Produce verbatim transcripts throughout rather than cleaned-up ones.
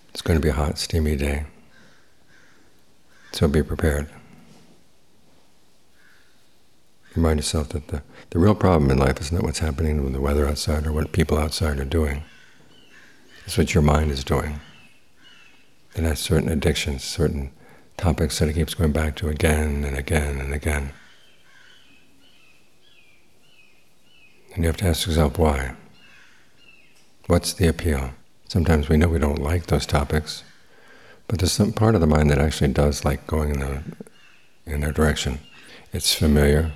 It's going to be a hot, steamy day, so be prepared. Remind yourself that the, the real problem in life is not what's happening with the weather outside or what people outside are doing. It's what your mind is doing. It has certain addictions, certain topics that it keeps going back to again and again and again. And you have to ask yourself why. What's the appeal? Sometimes we know we don't like those topics, but there's some part of the mind that actually does like going in the in their direction. It's familiar,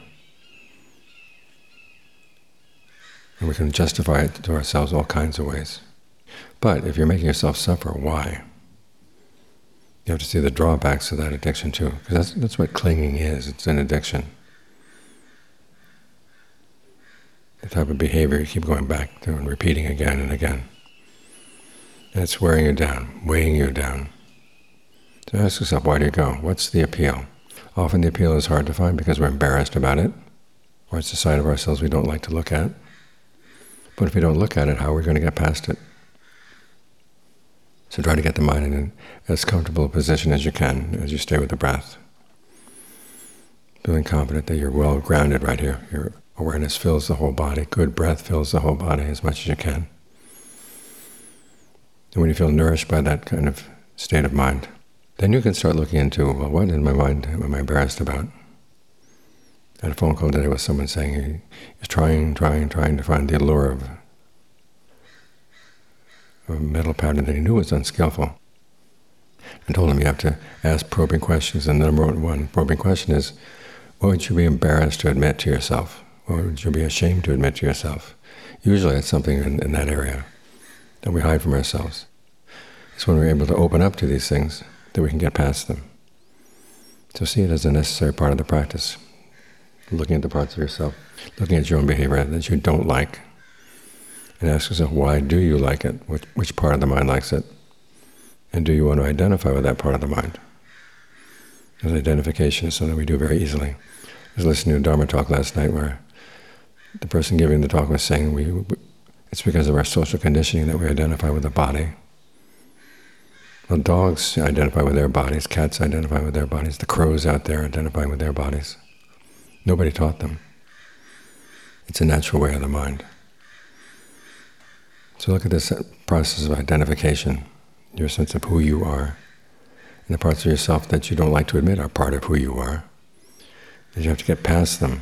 and we can justify it to ourselves all kinds of ways. But if you're making yourself suffer, why? You have to see the drawbacks of that addiction too, because that's, that's what clinging is. It's an addiction. The type of behavior you keep going back to and repeating again and again. And it's wearing you down, weighing you down. So ask yourself, why do you go? What's the appeal? Often the appeal is hard to find because we're embarrassed about it, or it's a side of ourselves we don't like to look at. But if we don't look at it, how are we going to get past it? So try to get the mind in as comfortable a position as you can as you stay with the breath. Feeling confident that you're well grounded right here. Your awareness fills the whole body. Good breath fills the whole body as much as you can. And when you feel nourished by that kind of state of mind, then you can start looking into, well, what in my mind am I embarrassed about? I had a phone call today with someone saying he is trying, trying, trying to find the allure of a mental pattern that he knew was unskillful. I told him you have to ask probing questions, and the number one probing question is, what would you be embarrassed to admit to yourself? What would you be ashamed to admit to yourself? Usually it's something in, in that area that we hide from ourselves. It's when we're able to open up to these things that we can get past them. So see it as a necessary part of the practice. Looking at the parts of yourself, looking at your own behavior that you don't like, and ask yourself, why do you like it? Which, which part of the mind likes it? And do you want to identify with that part of the mind? Because identification is something we do very easily. I was listening to a Dharma talk last night where the person giving the talk was saying we, we it's because of our social conditioning that we identify with the body. Well, dogs identify with their bodies, cats identify with their bodies, the crows out there identify with their bodies. Nobody taught them. It's a natural way of the mind. So look at this process of identification, your sense of who you are, and the parts of yourself that you don't like to admit are part of who you are. And you have to get past them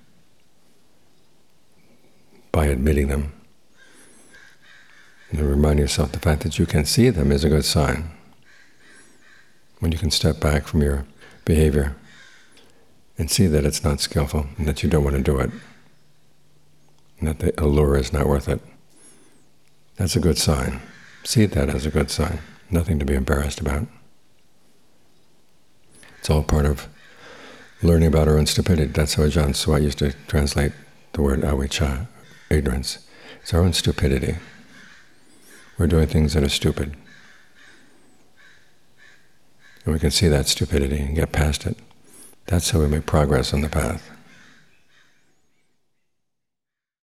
by admitting them. And remind yourself the fact that you can see them is a good sign. When you can step back from your behavior and see that it's not skillful and that you don't want to do it, and that the allure is not worth it, that's a good sign. See that as a good sign. Nothing to be embarrassed about. It's all part of learning about our own stupidity. That's how Ajaan Suwat used to translate the word avijja, ignorance. It's our own stupidity. We're doing things that are stupid. And we can see that stupidity and get past it. That's how we make progress on the path.